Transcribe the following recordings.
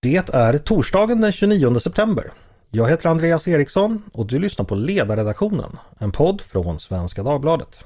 Det är torsdagen den 29 september. Jag heter Andreas Eriksson och du lyssnar på Ledarredaktionen, en podd från Svenska Dagbladet.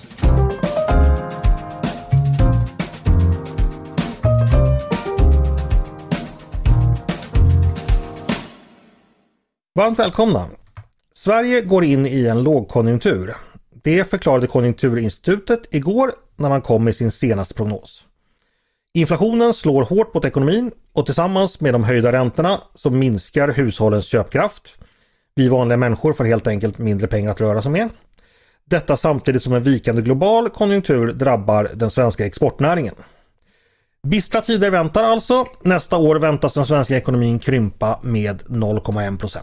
Varmt välkomna! Sverige går in i en lågkonjunktur. Det förklarade Konjunkturinstitutet igår när man kom med sin senaste prognos. Inflationen slår hårt mot ekonomin och tillsammans med de höjda räntorna så minskar hushållens köpkraft. Vi vanliga människor får helt enkelt mindre pengar att röra sig med. Detta samtidigt som en vikande global konjunktur drabbar den svenska exportnäringen. Bistra tider väntar alltså. Nästa år väntas den svenska ekonomin krympa med 0,1%.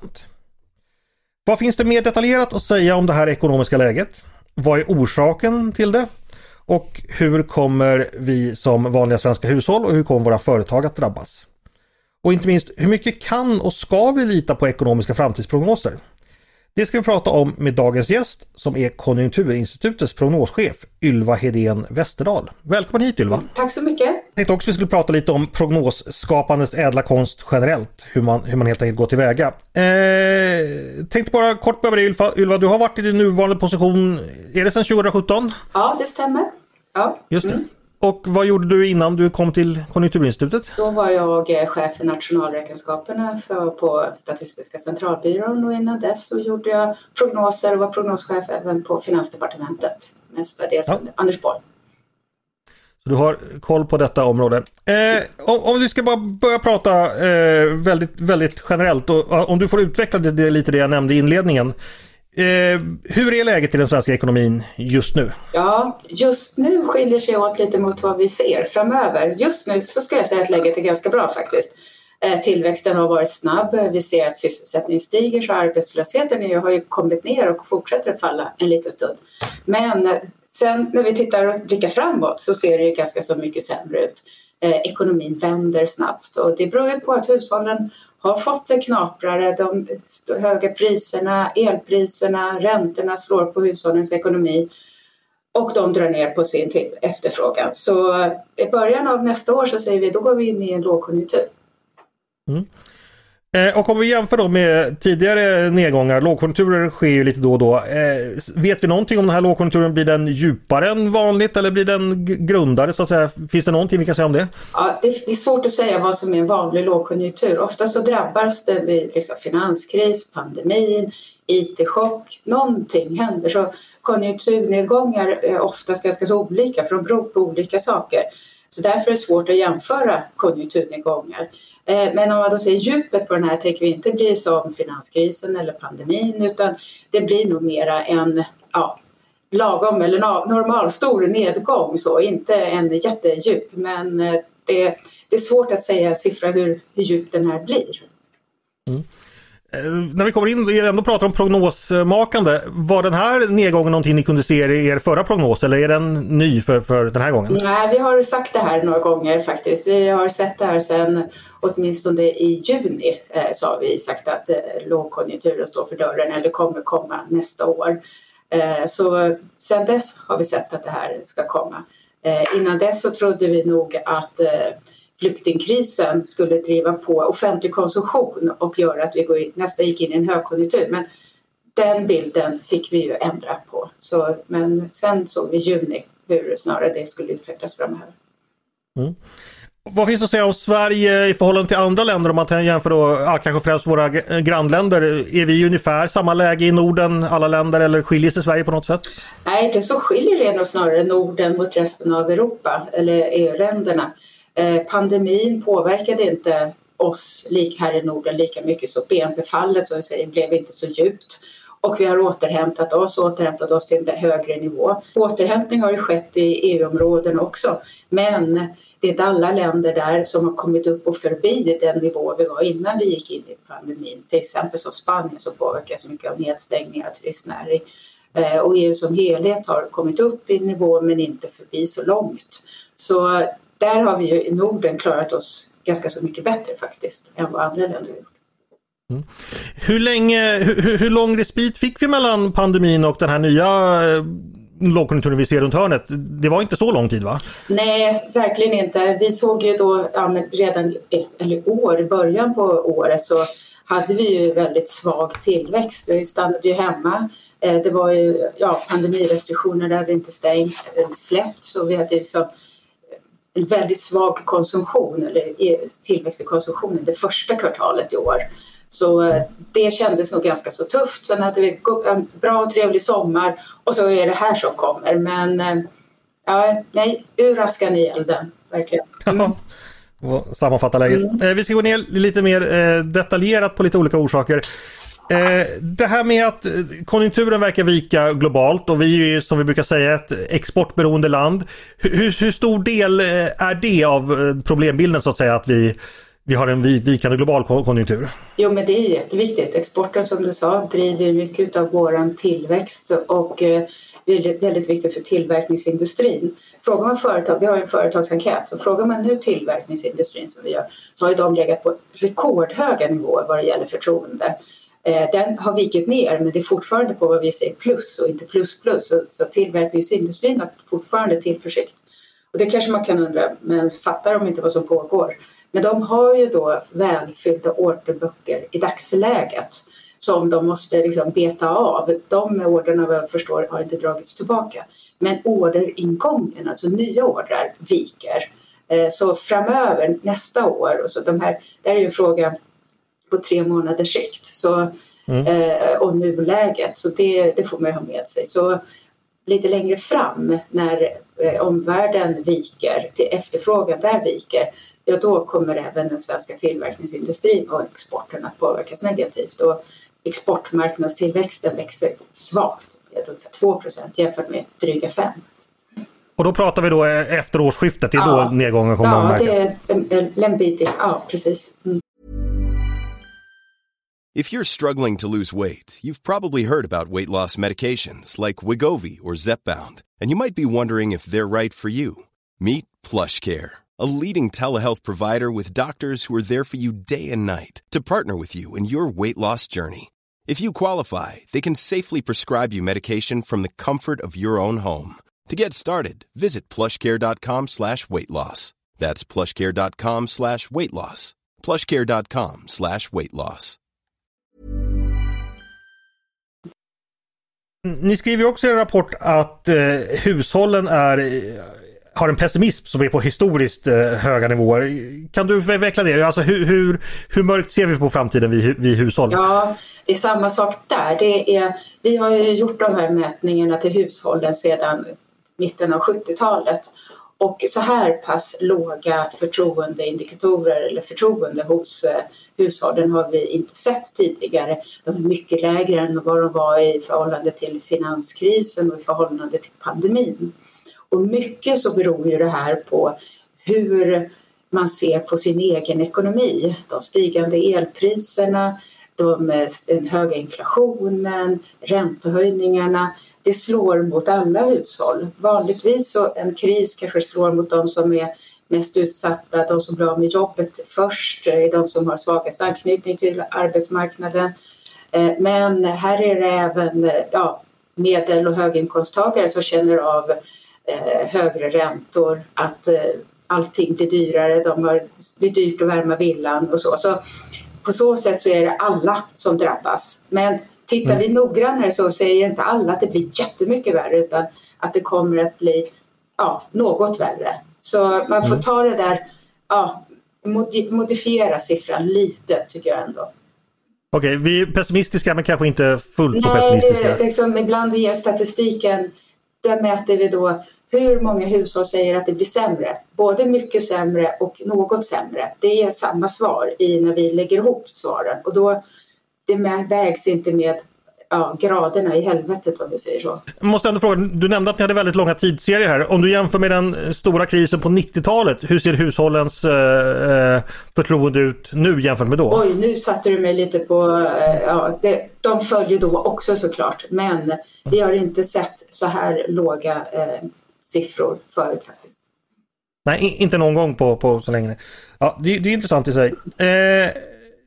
Vad finns det mer detaljerat att säga om det här ekonomiska läget? Vad är orsaken till det? Och hur kommer vi som vanliga svenska hushåll och hur kommer våra företag att drabbas? Och inte minst, hur mycket kan och ska vi lita på ekonomiska framtidsprognoser? Det ska vi prata om med dagens gäst som är Konjunkturinstitutets prognoschef Ylva Hedén Westerdahl. Välkommen hit Ylva. Tack så mycket. Jag tänkte också att vi skulle prata lite om prognosskapandets ädla konst generellt, hur man helt enkelt går tillväga. Tänkte bara kort börja med dig Ylva, du har varit i din nuvarande position, är det sedan 2017? Ja, det stämmer. Ja. Just det. Och vad gjorde du innan du kom till Konjunkturinstitutet? Då var jag chef för nationalräkenskaperna på Statistiska centralbyrån och innan dess så gjorde jag prognoser och var prognoschef även på Finansdepartementet. Mestadels Anders Borg. Så du har koll på detta område. Om vi ska bara börja prata väldigt, väldigt generellt och om du får utveckla det lite det jag nämnde i inledningen. Hur är läget i den svenska ekonomin just nu? Ja, just nu skiljer sig åt lite mot vad vi ser framöver. Just nu så skulle jag säga att läget är ganska bra faktiskt. Tillväxten har varit snabb, vi ser att sysselsättningen stiger så arbetslösheten har ju kommit ner och fortsätter att falla en liten stund. Men sen när vi tittar och blickar framåt så ser det ju ganska så mycket sämre ut. Ekonomin vänder snabbt och det beror ju på att hushållen har fått det knaprare, de höga priserna, elpriserna, räntorna slår på hushållens ekonomi och de drar ner på sin efterfrågan. Så i början av nästa år så säger vi, då går vi in i en lågkonjunktur. Mm. Och om vi jämför då med tidigare nedgångar, lågkonjunkturer sker ju lite då och då. Vet vi någonting om den här lågkonjunkturen? Blir den djupare än vanligt eller blir den grundare så att säga? Finns det någonting vi kan säga om det? Ja, det är svårt att säga vad som är en vanlig lågkonjunktur. Ofta så drabbas det vid finanskris, pandemin, IT-chock, någonting händer. Så konjunkturnedgångar är oftast ganska så olika för de beror på olika saker. Så därför är det svårt att jämföra konjunkturnedgångar. Men om man då ser djupet på den här tänker vi inte bli som finanskrisen eller pandemin utan det blir nog mera en lagom eller normal stor nedgång så inte en jättedjup men det är svårt att säga en siffra hur djup den här blir. Mm. När vi kommer in och ändå pratar om prognosmakande, var den här nedgången någonting ni kunde se i er förra prognos eller är den ny för den här gången? Nej, vi har sagt det här några gånger faktiskt. Vi har sett det här sedan åtminstone i juni så har vi sagt att lågkonjunkturen står för dörren eller kommer komma nästa år. Så sedan dess har vi sett att det här ska komma. Innan dess så trodde vi nog att flyktingkrisen skulle driva på offentlig konsumtion och göra att vi nästan gick in i en högkonjunktur. Men den bilden fick vi ju ändra på. Men sen såg vi i juni hur snarare det skulle utvecklas framöver. Mm. Vad finns det att säga om Sverige i förhållande till andra länder om man kan jämföra då, kanske främst våra grannländer? Är vi ungefär samma läge i Norden, alla länder, eller skiljer sig Sverige på något sätt? Nej, det så skiljer det nog snarare Norden mot resten av Europa eller EU-länderna. Pandemin påverkade inte oss här i Norden lika mycket så BNP-fallet som vi säger blev inte så djupt och vi har återhämtat oss till en högre nivå. Återhämtning har ju skett i EU-områden också men det är inte alla länder där som har kommit upp och förbi den nivå vi var innan vi gick in i pandemin. Till exempel som Spanien som påverkas mycket av nedstängningar av turistnäring och EU som helhet har kommit upp i nivå men inte förbi så långt. Så där har vi ju i Norden klarat oss ganska så mycket bättre faktiskt än vad andra länder har gjort. Mm. Hur lång respit fick vi mellan pandemin och den här nya lågkonjunkturen vi ser runt hörnet. Det var inte så lång tid, va? Nej, verkligen inte. Vi såg ju då redan i början på året så hade vi ju väldigt svag tillväxt. Vi stannade ju hemma. Det var ju pandemirestriktioner, det hade inte släppt, så vi hade liksom en väldigt svag konsumtion eller tillväxt i konsumtionen det första kvartalet i år. Så det kändes nog ganska så tufft. Sen hade vi en bra och trevlig sommar och så är det här som kommer. Men ur askan i elden, verkligen. Sammanfatta läget. Vi ska gå ner lite mer detaljerat på lite olika orsaker. Det här med att konjunkturen verkar vika globalt och vi är ju, som vi brukar säga, ett exportberoende land. Hur stor del är det av problembilden, så att säga, att vi har en vikande global konjunktur? Jo, men det är jätteviktigt. Exporten, som du sa, driver mycket av våran tillväxt och är väldigt viktigt för tillverkningsindustrin. Frågar man företag, vi har en företagsenkät, så frågar man nu tillverkningsindustrin som vi gör, så har de legat på rekordhöga nivåer vad det gäller förtroende. Den har vikit ner, men det är fortfarande på vad vi säger plus och inte plus. Så tillverkningsindustrin har fortfarande tillförsikt. Och det kanske man kan undra, men fattar de inte vad som pågår? Men de har ju då välfyllda orderböcker i dagsläget som de måste liksom beta av. De orderna, vad jag förstår, har inte dragits tillbaka. Men orderingången, alltså nya ordrar, viker. Så framöver, nästa år, och så det är ju en fråga på 3 månaders sikt. Så, och nuläget, så det får man ju ha med sig. Så lite längre fram, när omvärlden viker, till efterfrågan där viker, då kommer även den svenska tillverkningsindustrin och exporten att påverkas negativt. Och exportmarknadstillväxten växer svagt, med ungefär 2% jämfört med dryga 5%. Och då pratar vi då efter årsskiftet, det är då nedgången kommer att märkas? Ja, det är en bit, precis. If you're struggling to lose weight, you've probably heard about weight loss medications like Wegovy or Zepbound, and you might be wondering if they're right for you. Meet PlushCare, a leading telehealth provider with doctors who are there for you day and night to partner with you in your weight loss journey. If you qualify, they can safely prescribe you medication from the comfort of your own home. To get started, visit plushcare.com/weightloss. That's plushcare.com/weightloss. plushcare.com/weightloss. Ni skriver också i en rapport att hushållen har en pessimism som är på historiskt höga nivåer. Kan du utveckla det? Alltså hur mörkt ser vi på framtiden vid hushåll? Ja, det är samma sak där. Vi har ju gjort de här mätningarna till hushållen sedan mitten av 70-talet. Och så här pass låga förtroendeindikatorer eller förtroende hos hushållen har vi inte sett tidigare. De är mycket lägre än vad de var i förhållande till finanskrisen och i förhållande till pandemin. Och mycket så beror ju det här på hur man ser på sin egen ekonomi. De stigande elpriserna, den höga inflationen, räntehöjningarna. Det slår mot alla hushåll. Vanligtvis så en kris kanske slår mot de som är mest utsatta, de som blir av med jobbet först, de som har svagast anknytning till arbetsmarknaden. Men här är det även medel- och höginkomsttagare som känner av högre räntor, att allting blir dyrare, det blir dyrt att värma villan och så. Så på så sätt så är det alla som drabbas. Men tittar vi noggrannare så säger inte alla att det blir jättemycket värre, utan att det kommer att bli något värre. Så man får ta det där, modifiera siffran lite, tycker jag ändå. Okej, vi är pessimistiska men kanske inte fullt så pessimistiska. Nej, liksom, ibland ger statistiken, där mäter vi då hur många hushåll säger att det blir sämre. Både mycket sämre och något sämre. Det är samma svar när vi lägger ihop svaren. Och då det vägs inte med graderna i helvetet, om vi säger så. Jag måste ändå fråga, du nämnde att ni hade väldigt långa tidsserier här. Om du jämför med den stora krisen på 90-talet, hur ser hushållens förtroende ut nu jämfört med då? Oj, nu satte du mig lite på... de följer då också såklart. Men vi har inte sett så här låga siffror förut faktiskt. Nej, inte någon gång på så länge. Ja, det är intressant i sig.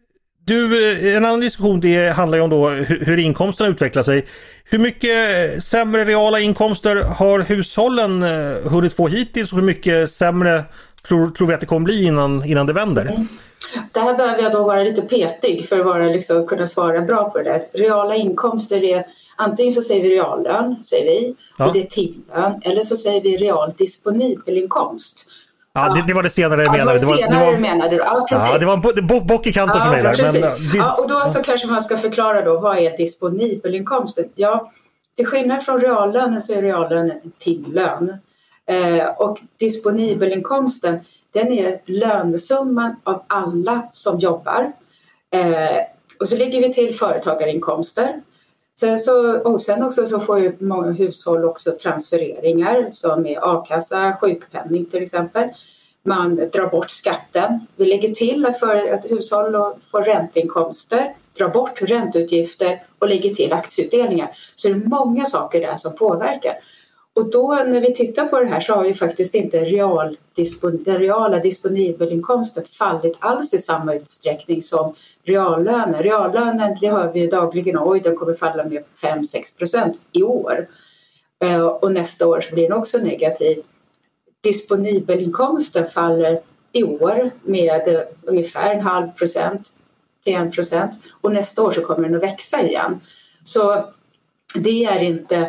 En annan diskussion det handlar ju om då hur inkomsterna utvecklar sig. Hur mycket sämre reala inkomster har hushållen hunnit få hittills och hur mycket sämre tror vi att det kommer bli innan det vänder? Det här behöver jag då vara lite petig för att kunna svara bra på det där. Reala inkomster är antingen så säger vi reallön, säger vi, och det är timlön, eller så säger vi real disponibel inkomst. Ja, det var det senare jag menade. Det var senare menade du. Ja, precis. Ja, det var en bock i kanten för mig där. Och då så kanske man ska förklara då, vad är disponibelinkomsten? Ja, till skillnad från reallönen så är reallönen en timlön. Och disponibelinkomsten, den är lönesumman av alla som jobbar. Och så lägger vi till företagarinkomster. Sen också så får ju många hushåll också transfereringar som är a-kassa, sjukpenning till exempel. Man drar bort skatten. Vi lägger till att hushåll får ränteinkomster, drar bort ränteutgifter och lägger till aktieutdelningar. Så det är många saker där som påverkar. Och då när vi tittar på det här så har ju faktiskt inte den reala disponibelinkomsten fallit alls i samma utsträckning som reallönen. Reallönen, det hör vi ju dagligen, den kommer falla med 5-6% i år. Och nästa år så blir den också negativ. Disponibelinkomsten faller i år med ungefär 0,5% till 1% och nästa år så kommer den att växa igen. Så det är inte...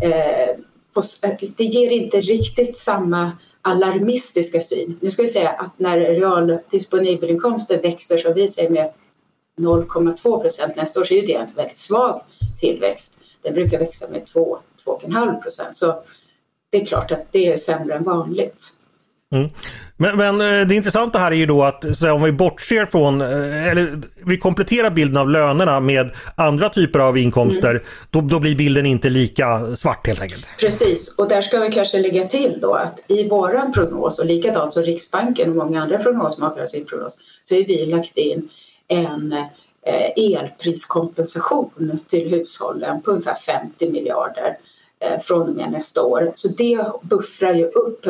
det ger inte riktigt samma alarmistiska syn. Nu ska vi säga att när real disponibelinkomsten växer så vi säger med 0,2% nästa år så är det en väldigt svag tillväxt. Den brukar växa med 2-2,5%. Så det är klart att det är sämre än vanligt. Mm. Men det intressanta här är ju då att så om vi bortser från eller vi kompletterar bilden av lönerna med andra typer av inkomster då blir bilden inte lika svart helt enkelt. Precis, och där ska vi kanske lägga till då att i våran prognos och likadant som Riksbanken och många andra prognosmakare har sin prognos så har vi lagt in en elpriskompensation till hushållen på ungefär 50 miljarder från och med nästa år. Så det buffrar ju upp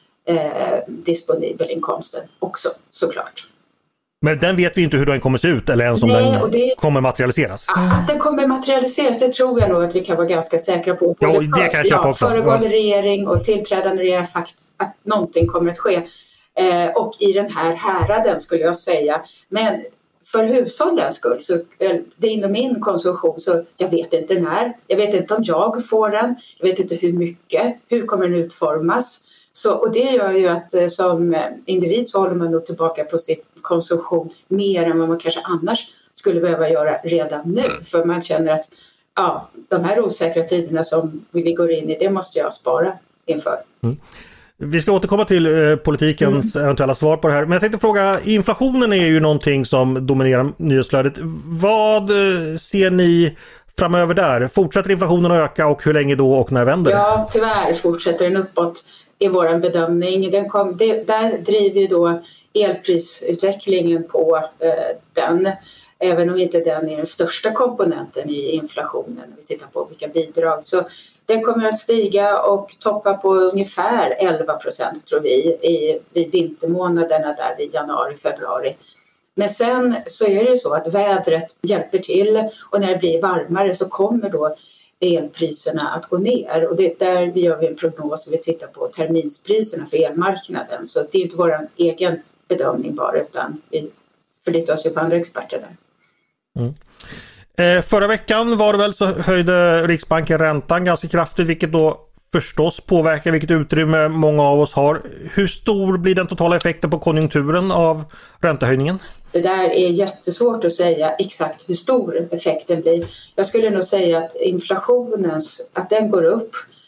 disponibelinkomsten också såklart. Men den vet vi inte hur den kommer se ut eller ens om den kommer materialiseras. Att den kommer materialiseras, det tror jag nog att vi kan vara ganska säkra på. Ja, det kan jag köpa också. Föregående regering och tillträdande regering har sagt att någonting kommer att ske. Och i den här häraden skulle jag säga. Men för hushållens skull, så det är inom min konsumtion så jag vet inte när. Jag vet inte om jag får den. Jag vet inte hur mycket. Hur kommer den utformas? Och det gör ju att som individ så håller man nog tillbaka på sin konsumtion mer än vad man kanske annars skulle behöva göra redan nu. För man känner att de här osäkra tiderna som vi går in i, det måste jag spara inför. Mm. Vi ska återkomma till politikens eventuella svar på det här. Men jag tänkte fråga, inflationen är ju någonting som dominerar nyhetsflödet. Vad ser ni framöver där? Fortsätter inflationen att öka och hur länge då och när vänder det? Ja, tyvärr fortsätter den uppåt i vår bedömning. Där driver ju då elprisutvecklingen på den. Även om inte den är den största komponenten i inflationen. När vi tittar på vilka bidrag. Så den kommer att stiga och toppa på ungefär 11% tror vi vid vintermånaderna där vid januari, februari. Men sen så är det ju så att vädret hjälper till och när det blir varmare så kommer då elpriserna att gå ner. Och där gör vi en prognos och vi tittar på terminspriserna för elmarknaden. Så det är inte vår egen bedömning bara utan vi förlitar oss ju på andra experter där. Mm. Förra veckan var det väl så höjde Riksbanken räntan ganska kraftigt vilket då förstås påverkar vilket utrymme många av oss har. Hur stor blir den totala effekten på konjunkturen av räntehöjningen? Det där är jättesvårt att säga exakt hur stor effekten blir. Jag skulle nog säga att inflationen, att den går upp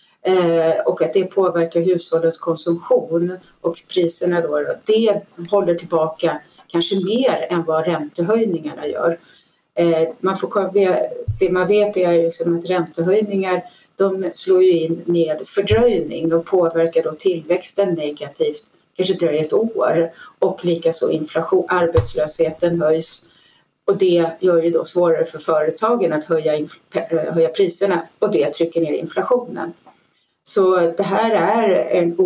och att det påverkar hushållens konsumtion och priserna då, det håller tillbaka kanske mer än vad räntehöjningarna gör. Det man vet är liksom att räntehöjningar de slår ju in med fördröjning och påverkar då tillväxten negativt, kanske dröjer ett år och likaså inflation, arbetslösheten höjs och det gör ju då svårare för företagen att höja priserna och det trycker ner inflationen. Så det här är en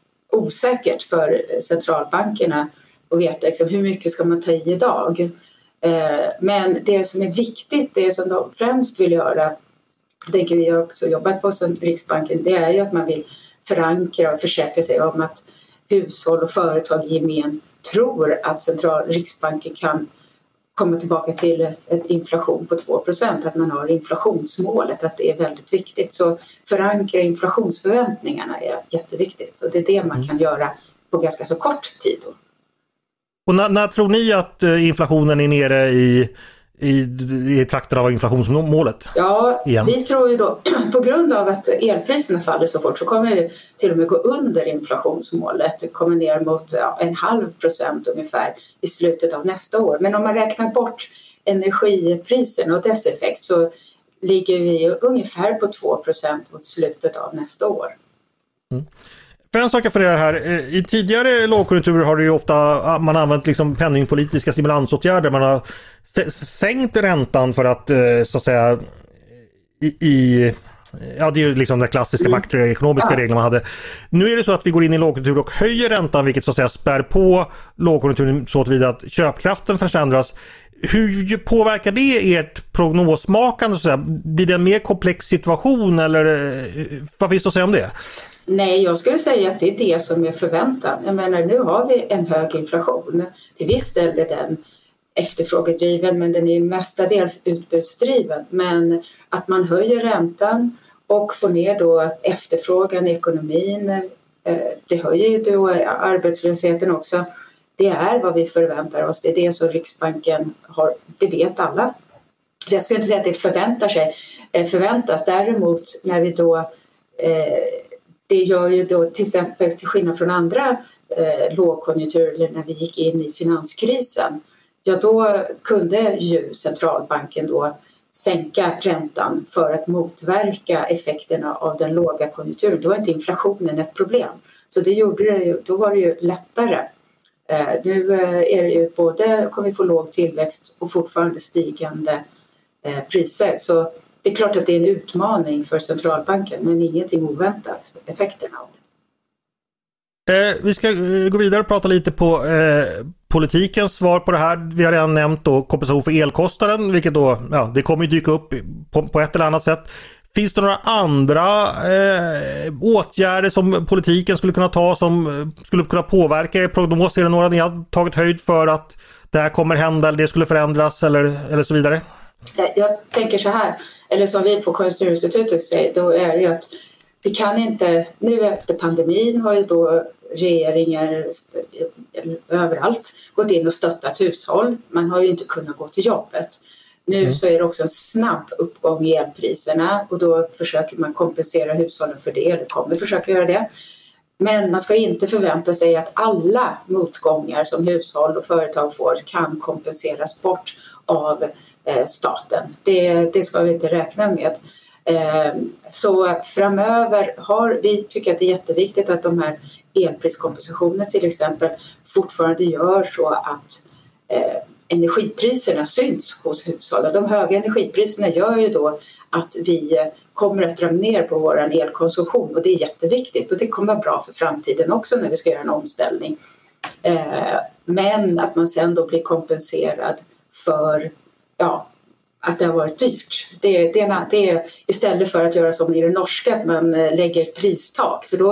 osäkert för centralbankerna att veta liksom, hur mycket ska man ta i idag. Men det som är viktigt, det som de främst vill göra, tänker vi har också jobbat på som Riksbanken, det är ju att man vill förankra och försäkra sig om att hushåll och företag i gemen tror att Riksbanken kan komma tillbaka till en inflation på 2%, att man har inflationsmålet, att det är väldigt viktigt. Så förankra inflationsförväntningarna är jätteviktigt och det är det man kan göra på ganska så kort tid då. Och när tror ni att inflationen är nere i trakten av inflationsmålet? Ja, igen? Vi tror ju då på grund av att elpriserna faller så fort så kommer vi till och med gå under inflationsmålet. Det kommer ner mot 0,5% ungefär i slutet av nästa år. Men om man räknar bort energipriserna och dess effekt så ligger vi ungefär på 2% mot slutet av nästa år. Mm. För en sak för det här, i tidigare lågkonjunkturer har det ju ofta man använt liksom penningpolitiska stimulansåtgärder. Man har sänkt räntan för att så att säga ja, det är ju liksom den klassiska makroekonomiska reglerna man hade. Nu är det så att vi går in i lågkonjunktur och höjer räntan, vilket så att säga spär på lågkonjunkturen så tillvida att köpkraften försämras. Hur påverkar det ert prognosmakande? Så att säga? Blir det en mer komplex situation eller vad finns det att säga om det? Nej, jag skulle säga att det är det som är förväntan. Jag menar, nu har vi en hög inflation. Till viss del är den efterfrågedriven, men den är mestadels utbudsdriven. Men att man höjer räntan och får ner då efterfrågan i ekonomin, det höjer ju då arbetslösheten också. Det är vad vi förväntar oss. Det är det som Riksbanken har, det vet alla. Så jag skulle inte säga att det förväntas. Däremot när vi då det gör ju då till exempel till skillnad från andra lågkonjunkturer eller när vi gick in i finanskrisen. Ja, då kunde ju centralbanken då sänka räntan för att motverka effekterna av den låga konjunkturen. Då var inte inflationen ett problem. Så det gjorde det ju, då var det ju lättare. Nu är det ju både kommer vi få låg tillväxt och fortfarande stigande priser. Så det är klart att det är en utmaning för centralbanken, men ingenting oväntat, effekterna av det. Vi ska gå vidare och prata lite på politikens svar på det här. Vi har redan nämnt då kompensation för elkostnaden, vilket då, ja, det kommer ju dyka upp på ett eller annat sätt. Finns det några andra åtgärder som politiken skulle kunna ta som skulle kunna påverka er prognos? Är det några ni har tagit höjd för att det här kommer hända eller det skulle förändras eller så vidare? Jag tänker så här, eller som vi på Konjunkturinstitutet säger, då är det ju att vi kan inte, nu efter pandemin har ju då regeringar överallt gått in och stöttat hushåll. Man har ju inte kunnat gå till jobbet. Nu så är det också en snabb uppgång i elpriserna och då försöker man kompensera hushållen för det, eller kommer försöka göra det. Men man ska inte förvänta sig att alla motgångar som hushåll och företag får kan kompenseras bort av staten. Det ska vi inte räkna med. Så framöver vi tycker att det är jätteviktigt att de här elpriskompensationer till exempel fortfarande gör så att energipriserna syns hos hushållen. De höga energipriserna gör ju då att vi kommer att dra ner på vår elkonsumtion och det är jätteviktigt och det kommer vara bra för framtiden också när vi ska göra en omställning. Men att man sen då blir kompenserad för att det har varit dyrt. Det är istället för att göra som i det norska, att man lägger ett pristak. För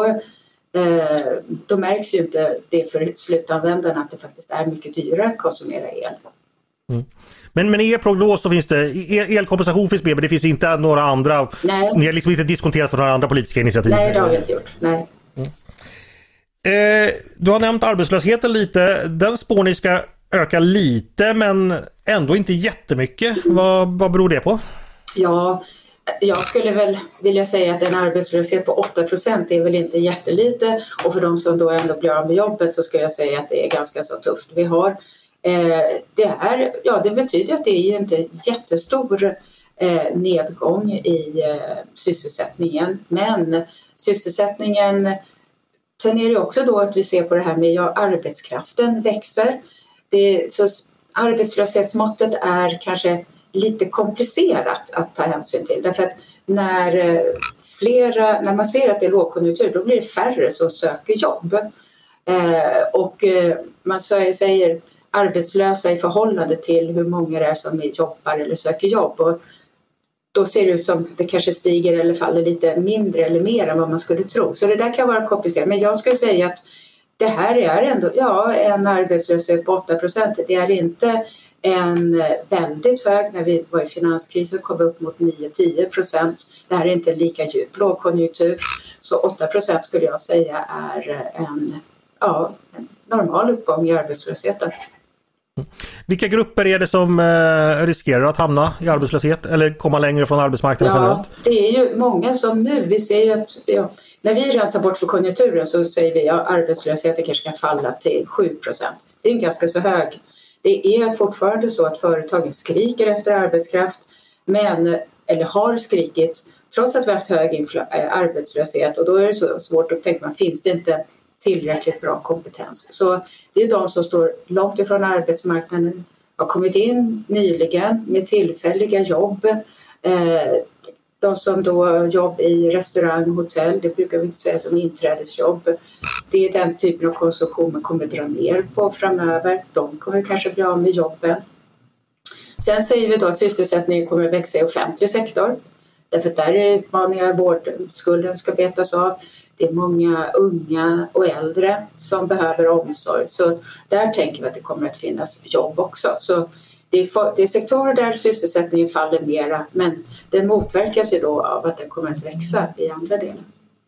då märks ju inte det för slutanvändarna att det faktiskt är mycket dyrare att konsumera el. Mm. Men i er prognos så finns det, elkompensation finns med, men det finns inte några andra, ni har liksom inte diskonterat för några andra politiska initiativ? Nej, det har vi inte gjort. Nej. Du har nämnt arbetslösheten lite, den spår ni ska öka lite men ändå inte jättemycket. Vad beror det på? Ja, jag skulle väl vilja säga att en arbetslöshet på 8% är väl inte jättelite och för de som då ändå blir av med jobbet så ska jag säga att det är ganska så tufft. Vi har det betyder att det är ju inte jättestor nedgång i sysselsättningen, men sysselsättningen, sen är det också då att vi ser på det här med arbetskraften växer. Så arbetslöshetsmåttet är kanske lite komplicerat att ta hänsyn till. Därför att när man ser att det är lågkonjunktur då blir det färre som söker jobb. Och man säger arbetslösa i förhållande till hur många det är som jobbar eller söker jobb. Och då ser det ut som det kanske stiger eller faller lite mindre eller mer än vad man skulle tro. Så det där kan vara komplicerat. Men jag skulle säga att det här är ändå en arbetslöshet på 8%. Det är inte en väldigt hög. När vi var i finanskrisen kom vi upp mot 9-10%. Det här är inte en lika djup lågkonjunktur. Så 8% skulle jag säga är en normal uppgång i arbetslösheten. Vilka grupper är det som riskerar att hamna i arbetslöshet eller komma längre från arbetsmarknaden generellt? Det är ju många som nu, vi ser ju att när vi rensar bort för konjunkturen så säger vi att arbetslösheten kanske kan falla till 7%. Det är en ganska så hög. Det är fortfarande så att företagen skriker efter arbetskraft eller har skrikit trots att vi har haft hög arbetslöshet, och då är det så svårt att tänka, finns det inte tillräckligt bra kompetens. Så det är de som står långt ifrån arbetsmarknaden, har kommit in nyligen med tillfälliga jobb. De som då jobb i restaurang, hotell, det brukar vi inte säga som inträdesjobb. Det är den typen av konsumtion man kommer dra ner på framöver. De kommer kanske bli av med jobben. Sen säger vi då att sysselsättningen kommer att växa i offentlig sektor. Därför att där är det utmaningar, vårdskulden ska betas av. Det är många unga och äldre som behöver omsorg. Så där tänker vi att det kommer att finnas jobb också. Så det är sektorer där sysselsättningen faller mera. Men den motverkas ju då av att den kommer att växa i andra delar.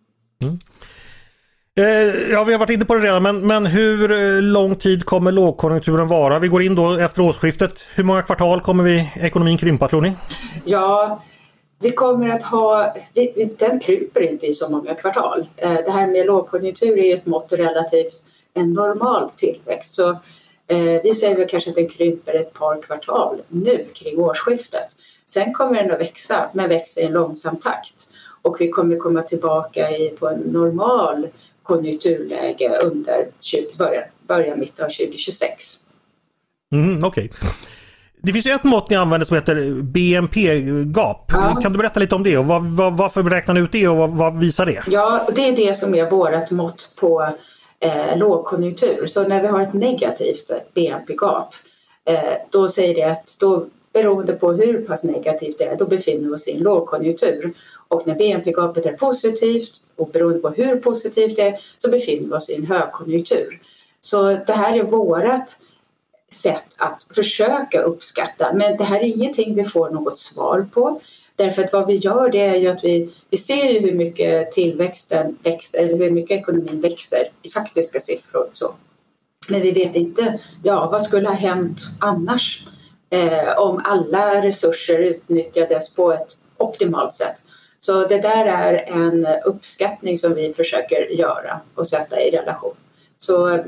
Vi har varit inne på det redan. Men hur lång tid kommer lågkonjunkturen vara? Vi går in då efter årsskiftet. Hur många kvartal kommer ekonomin krympa, tror ni? Ja, vi kommer att ha, den kryper inte i så många kvartal. Det här med lågkonjunktur är ett mått relativt en normal tillväxt. Så vi säger väl kanske att den kryper ett par kvartal nu kring årsskiftet. Sen kommer den att växa, men växa i en långsam takt. Och vi kommer komma tillbaka på en normal konjunkturläge under början mitten av 2026. Okej. Det finns ju ett mått ni använder som heter BNP-gap. Ja. Kan du berätta lite om det och varför räknar ni ut det och vad visar det? Ja, det är det som är vårt mått på lågkonjunktur. Så när vi har ett negativt BNP-gap, då säger det att då, beroende på hur pass negativt det är, då befinner vi oss i en lågkonjunktur. Och när BNP-gapet är positivt och beroende på hur positivt det är, så befinner vi oss i en högkonjunktur. Så det här är vårat sätt att försöka uppskatta, men det här är ingenting vi får något svar på, därför att vad vi gör, det är ju att vi ser ju hur mycket tillväxten växer eller hur mycket ekonomin växer i faktiska siffror, så. Men vi vet inte vad skulle ha hänt annars om alla resurser utnyttjades på ett optimalt sätt. Så det där är en uppskattning som vi försöker göra och sätta i relation. Så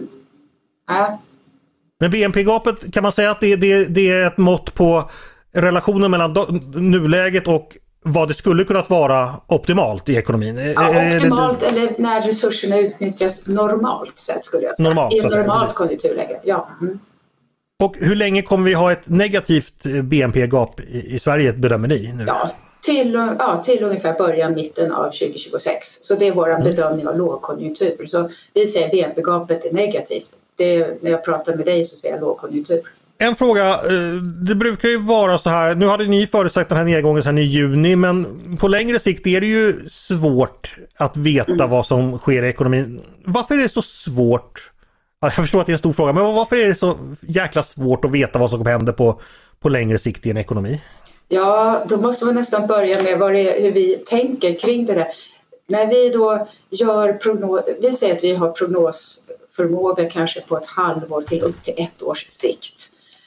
Men BNP-gapet, kan man säga att det är ett mått på relationen mellan nuläget och vad det skulle kunnat vara optimalt i ekonomin? Ja, optimalt eller när resurserna utnyttjas normalt sett, skulle jag säga. I ett normalt konjunkturläge, ja. Och hur länge kommer vi ha ett negativt BNP-gap i Sverige, bedömer ni nu? Ja, till ungefär mitten av 2026. Så det är vår bedömning av lågkonjunktur. Så vi säger att BNP-gapet är negativt. När jag pratar med dig så säger jag lågkonjunktur. En fråga, det brukar ju vara så här, nu hade ni förutsagt den här nedgången sedan i juni, men på längre sikt är det ju svårt att veta vad som sker i ekonomin. Varför är det så svårt? Jag förstår att det är en stor fråga, men varför är det så jäkla svårt att veta vad som kommer hända på längre sikt i en ekonomi? Ja, då måste man nästan börja med hur vi tänker kring det där. När vi då gör vi säger att vi har prognosförmåga kanske på ett halvår till upp till 1 års sikt.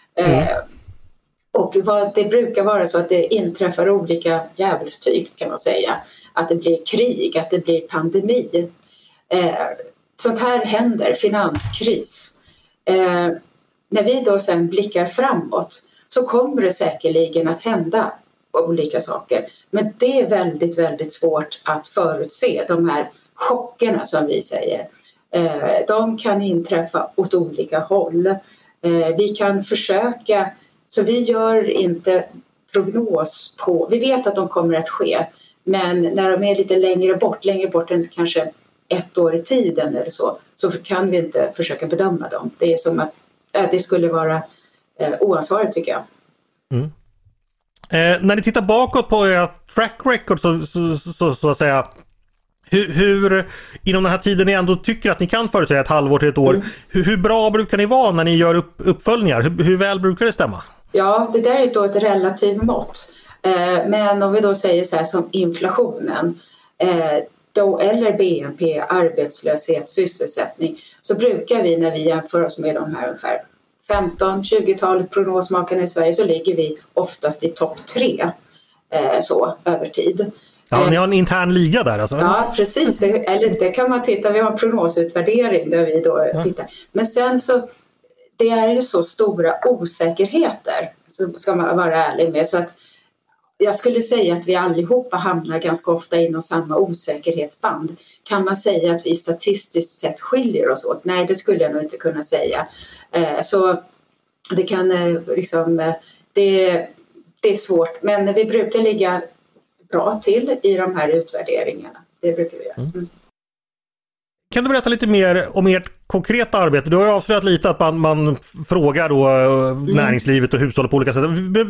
Och det brukar vara så att det inträffar olika djävulstyg, kan man säga. Att det blir krig, att det blir pandemi. Sånt här händer, finanskris. När vi då sen blickar framåt så kommer det säkerligen att hända olika saker. Men det är väldigt, väldigt svårt att förutse de här chockerna som vi säger. De kan inträffa åt olika håll. Vi kan försöka, så vi gör inte prognos på, vi vet att de kommer att ske, men när de är lite längre bort än kanske 1 år i tiden eller så kan vi inte försöka bedöma dem. Det är som att det skulle vara oansvarigt tycker jag. Mm. När ni tittar bakåt på era track record så att säga, hur inom den här tiden ni ändå tycker att ni kan förutsäga ett halvår till ett år, hur bra brukar ni vara när ni gör uppföljningar? Hur väl brukar det stämma? Ja, det där är då ett relativt mått. Men om vi då säger så här som inflationen då, eller BNP, arbetslöshet, sysselsättning, så brukar vi när vi jämför oss med de här ungefär 15-20-talet prognosmakarna i Sverige, så ligger vi oftast i topp 3 så över tid. Ja, ni har en intern liga där alltså? Ja, precis. Eller det kan man titta, vi har en prognosutvärdering där vi då tittar. Men sen så, det är ju så stora osäkerheter, så ska man vara ärlig med, så att jag skulle säga att vi allihopa hamnar ganska ofta inom samma osäkerhetsband. Kan man säga att vi statistiskt sett skiljer oss åt? Nej, det skulle jag nog inte kunna säga. Så det kan liksom, det är svårt. Men vi brukar ligga bra till i de här utvärderingarna. Det brukar vi göra. Mm. Kan du berätta lite mer om ert konkreta arbete? Du har ju avslöjat lite att man frågar då näringslivet och hushållet på olika sätt.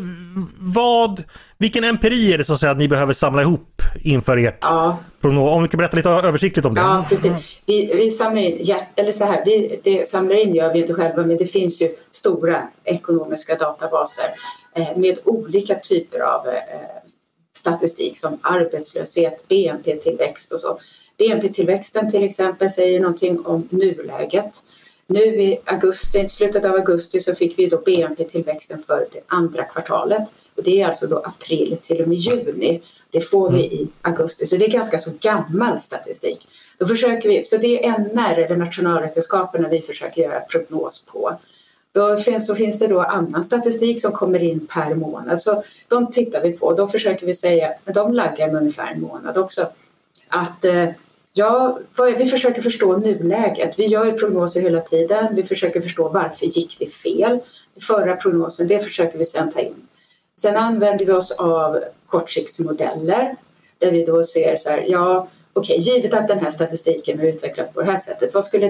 Vilken empiri är det som säger att ni behöver samla ihop inför ert prognos? Om du kan berätta lite översiktligt om det. Ja, precis. Vi samlar in, eller så här, det samlar in gör vi inte själva, men det finns ju stora ekonomiska databaser med olika typer av statistik som arbetslöshet, BNP-tillväxt och så. BNP-tillväxten till exempel säger någonting om nuläget. Nu i slutet av augusti så fick vi då BNP-tillväxten för det andra kvartalet. Och det är alltså då april till och med juni. Det får vi i augusti. Så det är ganska så gammal statistik. Då försöker vi, så det är NR, eller nationalräkenskaperna, vi försöker göra prognos på. Då finns det då annan statistik som kommer in per månad. Så de tittar vi på. Då försöker vi säga, men de laggar med ungefär en månad också. Att vi försöker förstå nuläget. Vi gör ju prognoser hela tiden. Vi försöker förstå varför gick vi fel. Förra prognosen, det försöker vi sen ta in. Sen använder vi oss av kortsiktsmodeller. Där vi då ser så här, givet att den här statistiken är utvecklad på det här sättet. Vad skulle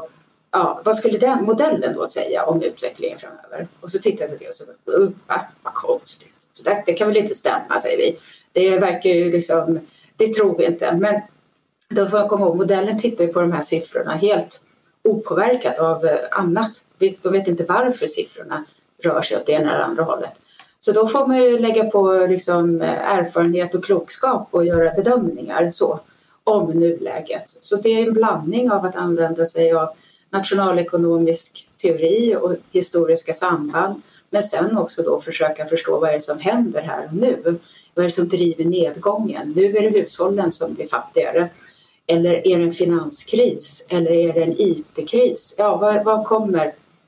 den modellen då säga om utvecklingen framöver? Och så tittar vi på det och så vad konstigt. Så det kan väl inte stämma, säger vi. Det verkar ju liksom, det tror vi inte. Men då får jag komma ihåg, modellen tittar ju på de här siffrorna helt opåverkat av annat. Vi vet inte varför siffrorna rör sig åt det ena eller andra hållet. Så då får man ju lägga på liksom erfarenhet och klokskap och göra bedömningar om nuläget. Så det är en blandning av att använda sig av nationalekonomisk teori och historiska samband. Men sen också då försöka förstå vad är det som händer här och nu. Vad är det som driver nedgången? Nu är det hushållen som blir fattigare. Eller är det en finanskris? Eller är det en IT-kris? Ja, vad kommer?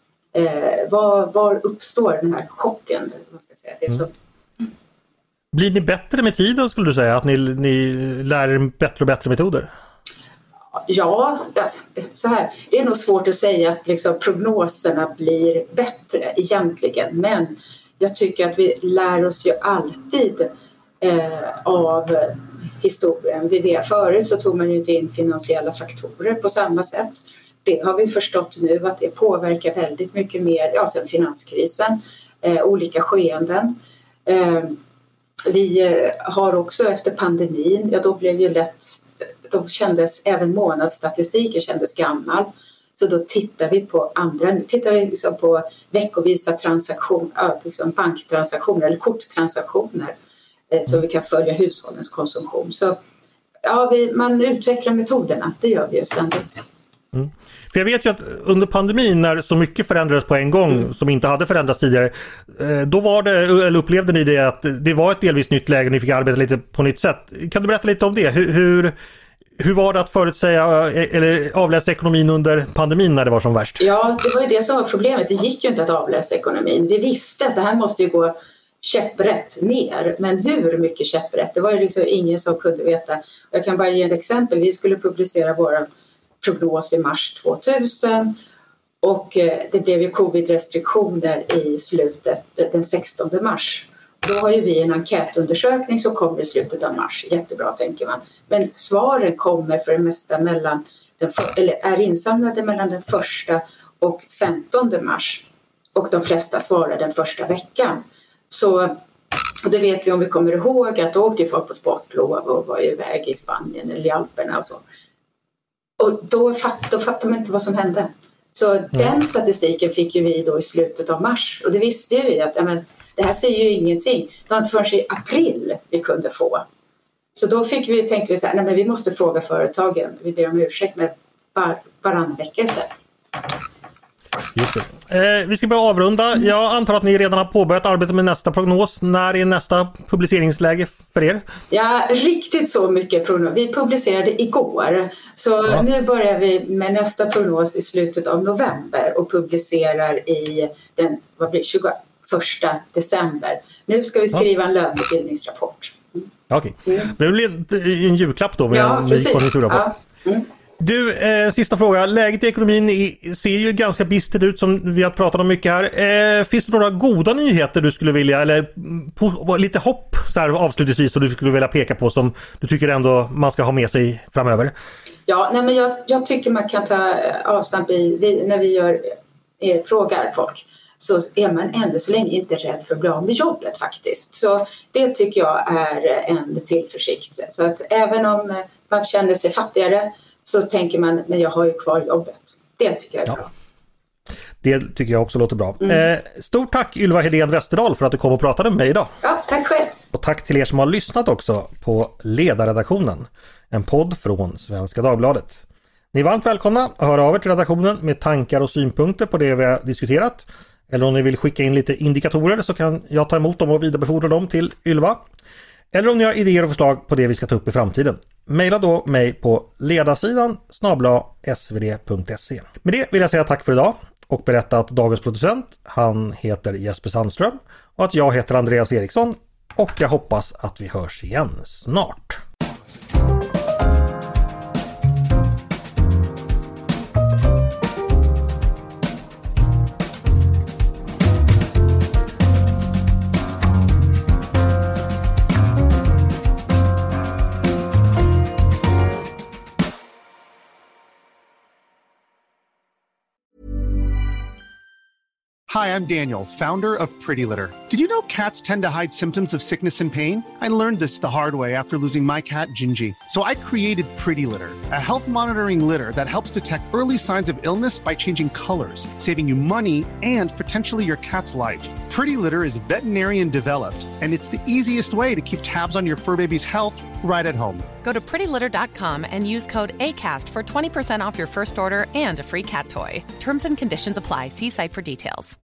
Var uppstår den här chocken? Vad ska jag säga? Det är så. Blir ni bättre med tiden, skulle du säga? Att ni lär er bättre och bättre metoder? Ja, så här. Det är nog svårt att säga att liksom prognoserna blir bättre egentligen. Men jag tycker att vi lär oss ju alltid av historien. Vi vet, förut så tog man ju inte in finansiella faktorer på samma sätt. Det har vi förstått nu att det påverkar väldigt mycket mer, sen finanskrisen, olika skeenden. Vi har också efter pandemin, då blev ju då kändes även månadsstatistiken kändes gammal. Så då tittar vi på liksom på veckovisa transaktioner, liksom banktransaktioner eller korttransaktioner. Så vi kan följa hushållens konsumtion. Så man utvecklar metoderna, det gör vi ju ständigt. Mm. För jag vet ju att under pandemin, när så mycket förändrades på en gång som inte hade förändrats tidigare, då var det, eller upplevde ni det, att det var ett delvis nytt läge och ni fick arbeta lite på nytt sätt. Kan du berätta lite om det? Hur var det att förutsäga eller avläsa ekonomin under pandemin när det var som värst? Ja, det var ju det som var problemet. Det gick ju inte att avläsa ekonomin. Vi visste att det här måste ju gå käpprätt ner. Men hur mycket käpprätt? Det var ju liksom ingen som kunde veta. Jag kan bara ge ett exempel. Vi skulle publicera vår prognos i mars 2000 och det blev ju covid-restriktioner i slutet den 16 mars. Då har ju vi en enkätundersökning som kommer i slutet av mars. Jättebra, tänker man. Men svaren kommer för det mesta är insamlade mellan den 1 och 15 mars. och de flesta svarar den första veckan. Så och det vet vi, om vi kommer ihåg, att då åkte folk på sportlov och var iväg i Spanien eller i Alperna och så. Och då fattar man inte vad som hände. Så den statistiken fick ju vi då i slutet av mars. Och det visste ju vi att det här säger ju ingenting. Det var inte förrän i april vi kunde få. Så då tänkte vi så här, nej men vi måste fråga företagen. Vi ber om ursäkt med varannan vecka istället. Just det. Vi ska börja avrunda. Jag antar att ni redan har påbörjat arbetet med nästa prognos. När är nästa publiceringsläge för er? Ja, riktigt så mycket prognos. Vi publicerade igår. Så nu börjar vi med nästa prognos i slutet av november och publicerar i den 21 december. Nu ska vi skriva en lönebildningsrapport. Okej. Det blir en julklapp då med en ny konjunkturrapport. Ja. Du, sista fråga. Läget i ekonomin ser ju ganska bistert ut, som vi har pratat om mycket här. Finns det några goda nyheter du skulle vilja, eller lite hopp så här avslutningsvis, som du skulle vilja peka på, som du tycker ändå man ska ha med sig framöver? Ja, nej, men jag tycker man kan ta avstamp när vi frågar folk, så är man ändå så länge inte rädd för att bli av med jobbet faktiskt. Så det tycker jag är en tillförsikt. Så att även om man känner sig fattigare, så tänker man, men jag har ju kvar jobbet. Det tycker jag är bra. Det tycker jag också låter bra. Stort tack Ylva Hedén Westerdal för att du kom och pratade med mig idag. Ja, tack själv. Och tack till er som har lyssnat också på Ledarredaktionen. En podd från Svenska Dagbladet. Ni är varmt välkomna att höra av er till redaktionen med tankar och synpunkter på det vi har diskuterat. Eller om ni vill skicka in lite indikatorer, så kan jag ta emot dem och vidarebefordra dem till Ylva. Eller om ni har idéer och förslag på det vi ska ta upp i framtiden. Maila då mig på ledarsidan@svd.se. Med det vill jag säga tack för idag och berätta att dagens producent, han heter Jesper Sandström, och att jag heter Andreas Eriksson, och jag hoppas att vi hörs igen snart. Hi, I'm Daniel, founder of Pretty Litter. Did you know cats tend to hide symptoms of sickness and pain? I learned this the hard way after losing my cat, Gingy. So I created Pretty Litter, a health monitoring litter that helps detect early signs of illness by changing colors, saving you money and potentially your cat's life. Pretty Litter is veterinarian developed, and it's the easiest way to keep tabs on your fur baby's health right at home. Go to prettylitter.com and use code ACAST for 20% off your first order and a free cat toy. Terms and conditions apply. See site for details.